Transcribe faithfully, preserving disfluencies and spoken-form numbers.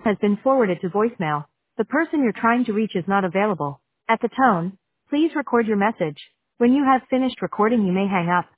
has been forwarded to voicemail. The person you're trying to reach is not available. At the tone, please record your message. When you have finished recording, you may hang up.